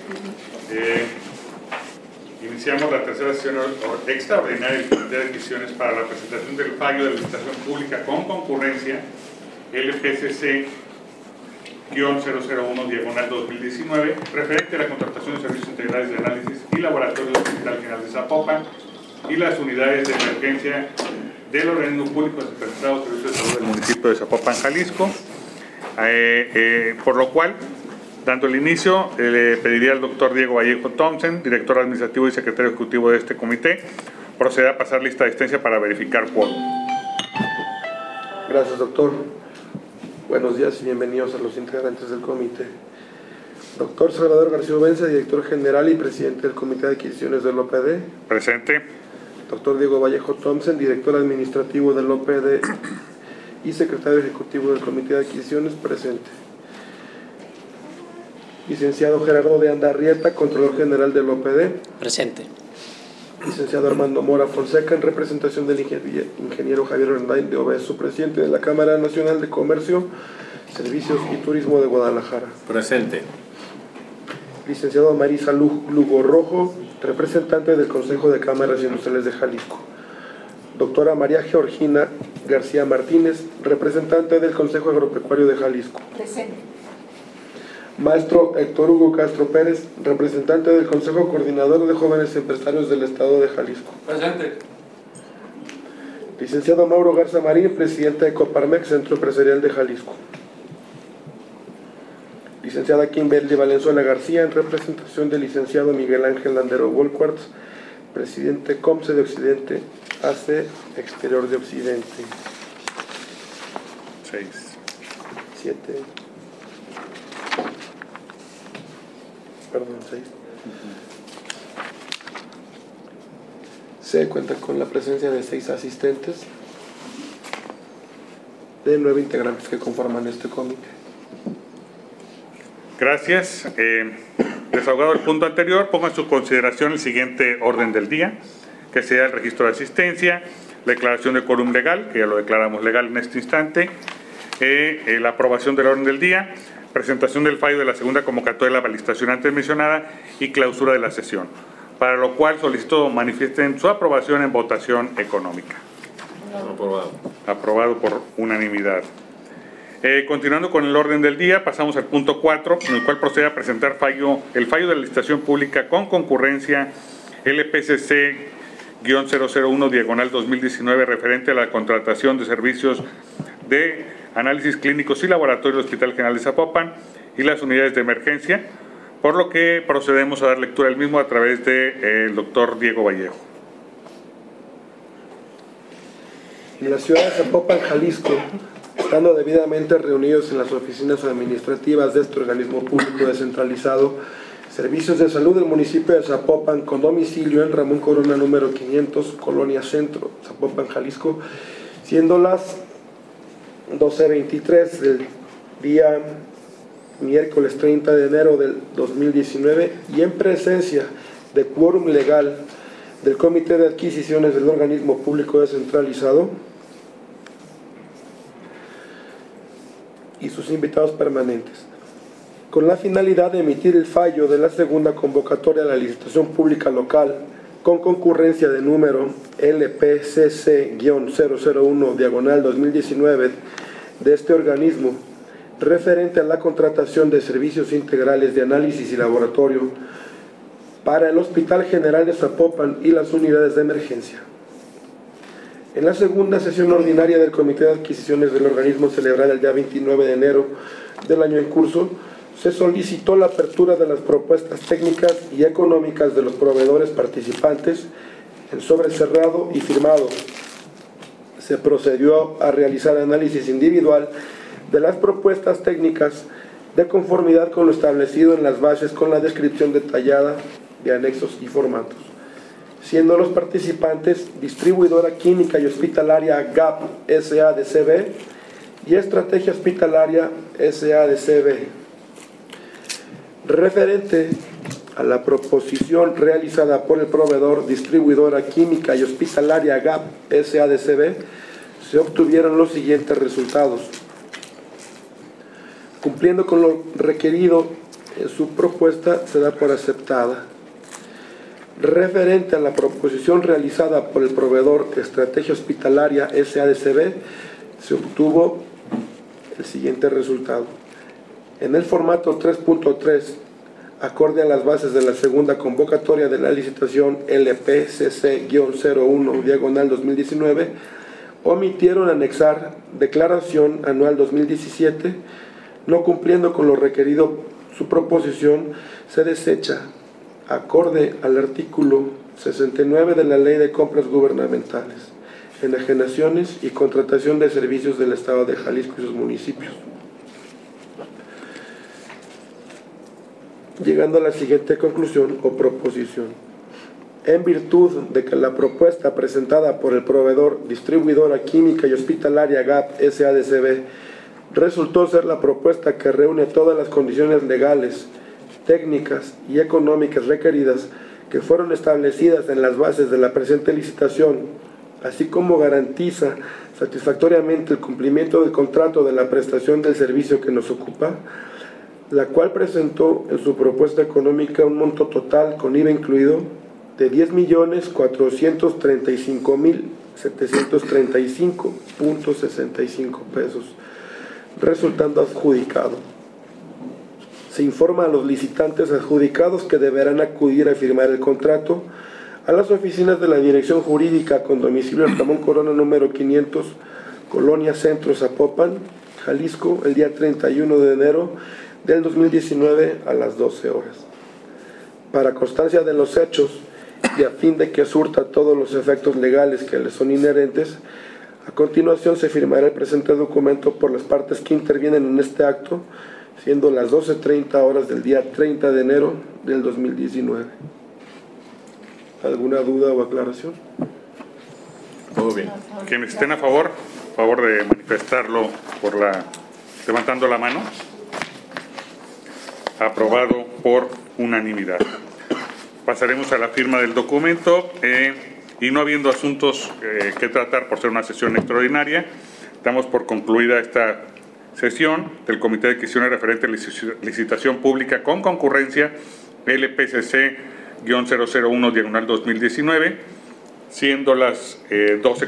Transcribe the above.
Iniciamos la tercera sesión extraordinaria del Comité de Adquisiciones para la presentación del fallo de licitación pública con concurrencia LPCC-001/2019 referente a la contratación de servicios integrales de análisis y laboratorio del Hospital General de Zapopan y las unidades de emergencia del organismo público descentralizado de servicios de salud del municipio de Zapopan, Jalisco. Por lo cual, dando el inicio, le pediría al doctor Diego Vallejo Thompson, director administrativo y secretario ejecutivo de este comité, proceda a pasar lista de asistencia para verificar quórum. Gracias, doctor. Buenos días y bienvenidos a los integrantes del comité. Doctor Salvador García Ubenza, director general y presidente del Comité de Adquisiciones del OPD. Presente. Doctor Diego Vallejo Thompson, director administrativo del OPD y secretario ejecutivo del Comité de Adquisiciones. Presente. Licenciado Gerardo de Andarrieta, controlador general del OPD. Presente. Licenciado Armando Mora Fonseca, en representación del ingeniero Javier Rendain de Obeso, presidente de la Cámara Nacional de Comercio, Servicios y Turismo de Guadalajara. Presente. Licenciado Marisa Lugo Rojo, representante del Consejo de Cámaras Industriales de Jalisco. Doctora María Georgina García Martínez, representante del Consejo Agropecuario de Jalisco. Presente. Maestro Héctor Hugo Castro Pérez, representante del Consejo Coordinador de Jóvenes Empresarios del Estado de Jalisco. Presente. Licenciado Mauro Garza Marín, presidente de Coparmex, Centro Empresarial de Jalisco. Licenciada Kimberly Valenzuela García, en representación del licenciado Miguel Ángel Landero Volquartz, presidente COMCE de Occidente, AC Exterior de Occidente. 6. 7. Perdón, 6. Se cuenta con la presencia de 6 asistentes de 9 integrantes que conforman este comité. Gracias. Desahogado el punto anterior, pongo en su consideración el siguiente orden del día, que sea el registro de asistencia, la declaración de quórum legal, que ya lo declaramos legal en este instante, la aprobación del orden del día, presentación del fallo de la segunda convocatoria de la licitación antes mencionada y clausura de la sesión, para lo cual solicito manifiesten su aprobación en votación económica. Aprobado. Aprobado por unanimidad. Continuando con el orden del día, pasamos al punto 4, en el cual procede a presentar el fallo de la licitación pública con concurrencia LPCC-001/2019 referente a la contratación de servicios de análisis clínicos y laboratorio del Hospital General de Zapopan y las unidades de emergencia, por lo que procedemos a dar lectura del mismo a través del doctor Diego Vallejo. En la ciudad de Zapopan, Jalisco, estando debidamente reunidos en las oficinas administrativas de este organismo público descentralizado, Servicios de Salud del municipio de Zapopan, con domicilio en Ramón Corona número 500, Colonia Centro, Zapopan, Jalisco, siendo las 12:23 del día miércoles 30 de enero del 2019 y en presencia de quórum legal del Comité de Adquisiciones del organismo público descentralizado y sus invitados permanentes, con la finalidad de emitir el fallo de la segunda convocatoria de la licitación pública local con concurrencia de número LPCC-001/2019 de este organismo, referente a la contratación de servicios integrales de análisis y laboratorio para el Hospital General de Zapopan y las unidades de emergencia. En la segunda sesión ordinaria del Comité de Adquisiciones del organismo celebrada el día 29 de enero del año en curso, se solicitó la apertura de las propuestas técnicas y económicas de los proveedores participantes en sobre cerrado y firmado. Se procedió a realizar análisis individual de las propuestas técnicas de conformidad con lo establecido en las bases con la descripción detallada de anexos y formatos, siendo los participantes Distribuidora Química y Hospitalaria GAP S.A.D.C.B. y Estrategia Hospitalaria S.A.D.C.B. Referente a la proposición realizada por el proveedor Distribuidora Química y Hospitalaria GAP S.A.D.C.B., se obtuvieron los siguientes resultados. Cumpliendo con lo requerido en su propuesta se da por aceptada. Referente a la proposición realizada por el proveedor Estrategia Hospitalaria SADCB, se obtuvo el siguiente resultado. En el formato 3.3, acorde a las bases de la segunda convocatoria de la licitación LPCC-01/2019, omitieron anexar declaración anual 2017, no cumpliendo con lo requerido. Su proposición se desecha acorde al artículo 69 de la Ley de Compras Gubernamentales, Enajenaciones y Contratación de Servicios del Estado de Jalisco y sus municipios. Llegando a la siguiente conclusión o proposición. En virtud de que la propuesta presentada por el proveedor Distribuidora Química y Hospitalaria GAP SADCB resultó ser la propuesta que reúne todas las condiciones legales, técnicas y económicas requeridas que fueron establecidas en las bases de la presente licitación, así como garantiza satisfactoriamente el cumplimiento del contrato de la prestación del servicio que nos ocupa, la cual presentó en su propuesta económica un monto total con IVA incluido de 10.435.735.65 pesos, resultando adjudicado. Se informa a los licitantes adjudicados que deberán acudir a firmar el contrato a las oficinas de la Dirección Jurídica con domicilio en Ramón Corona número 500, Colonia Centro, Zapopan, Jalisco, el día 31 de enero del 2019 a las 12 horas. Para constancia de los hechos y a fin de que surta todos los efectos legales que les son inherentes, a continuación se firmará el presente documento por las partes que intervienen en este acto, siendo las 12:30 horas del día 30 de enero del 2019. ¿Alguna duda o aclaración? Todo bien. Quienes estén a favor de manifestarlo levantando la mano. Aprobado por unanimidad. Pasaremos a la firma del documento y no habiendo asuntos que tratar por ser una sesión extraordinaria, damos por concluida esta sesión del Comité de Adquisiciones referente a licitación pública con concurrencia LPCC-001/2019, siendo las 12:00